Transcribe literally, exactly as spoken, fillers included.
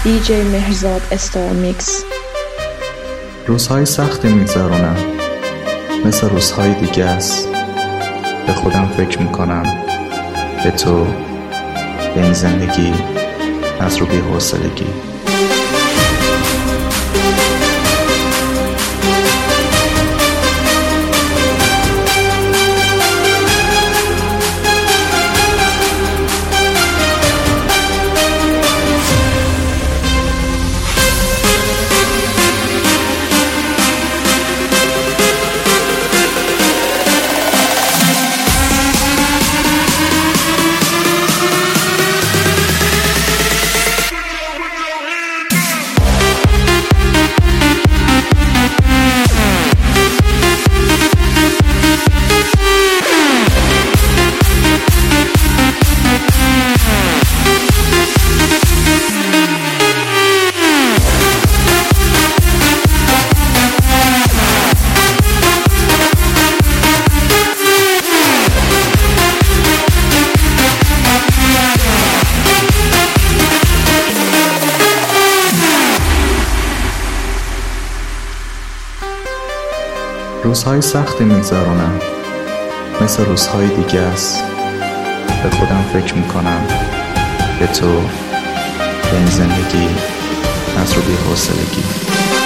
دی جی مهرزاد استار میکس. روزهای سختی میگذرونم، مثل روزهای دیگه است. به خودم فکر میکنم، به تو، به این زندگی از رو بی‌حوصلگی. روزهای سختی میگذرونم، مثل روزهای دیگه است. به خودم فکر میکنم، به تو، به این زندگی از رو بی‌حوصلگی.